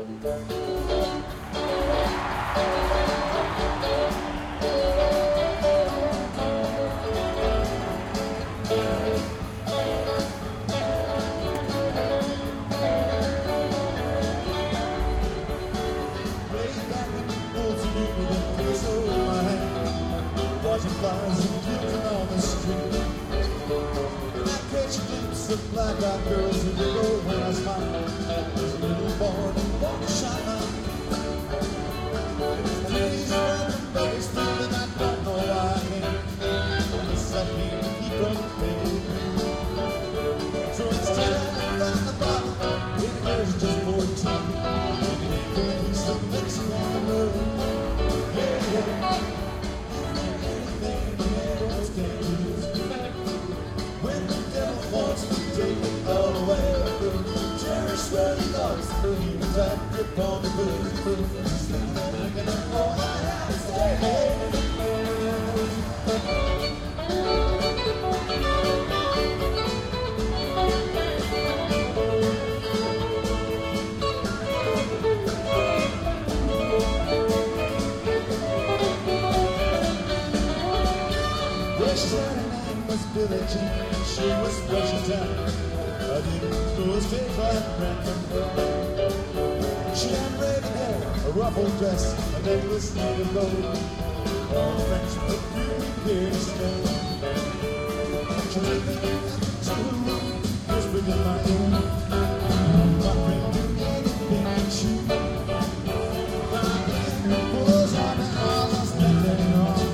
Flies and flickering on the street. And I catch a glimpse of black-eyed girls who giggle when I smile. There's a little boy that won't shine on. Please run the baby's through and I don't know why I can't. Unless I can't keep up paying. So instead of down the bottom, it there's just 14. Maybe he's the Mexican love. Yeah, yeah. When the devil wants to take it all away, cherish what he loves, he was at grip on the boot. Looking at all I have to say. Well, she said her name was Billie Jean. She was rushing down. I didn't know his tail like random. She had red hair, a ruffled dress, a necklace made of gold. All the French perfume here to stay. She took me to her room, whispered in my ear, my friend, do anything but you. When I get the pulls on the arm, I spend it wrong.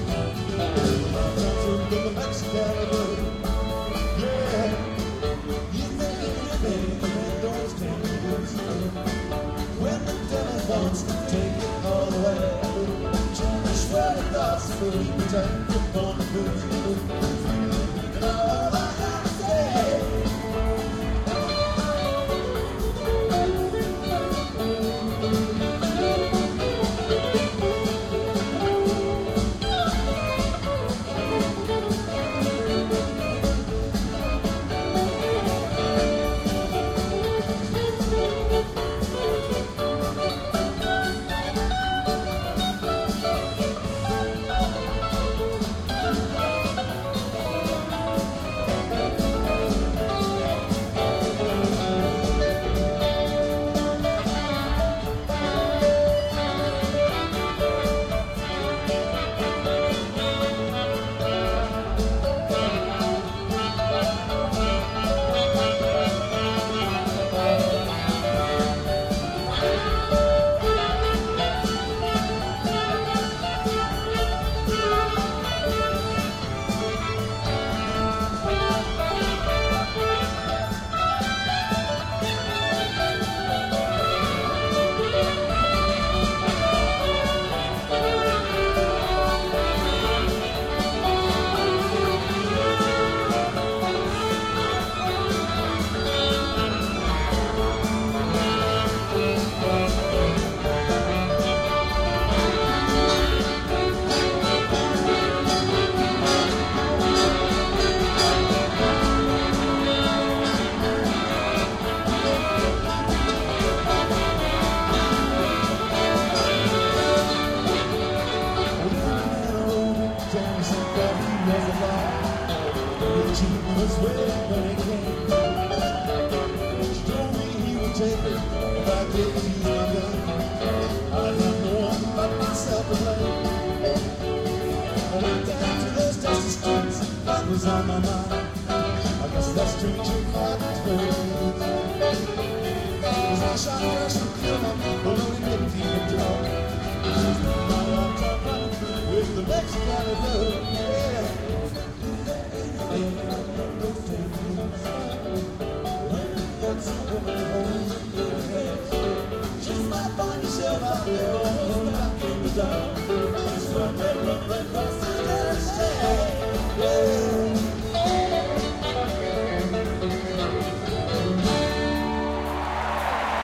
The Mexican love. Yeah, you make anything that those can do. When the devil wants to take it all away, cherish what he loves, so he can take it on the boots. And all I have to say. She was ready when it came. She told me he would take it if I didn't use my gun. I got no one but myself to blame. I went down to those dusty streets, that was on my mind. I guess that's stranger fighting ways. Cause I shot first and killed him, but only didn't even draw. My long time running with the Mexican love, yeah. Just might find yourself out there, back in the dark.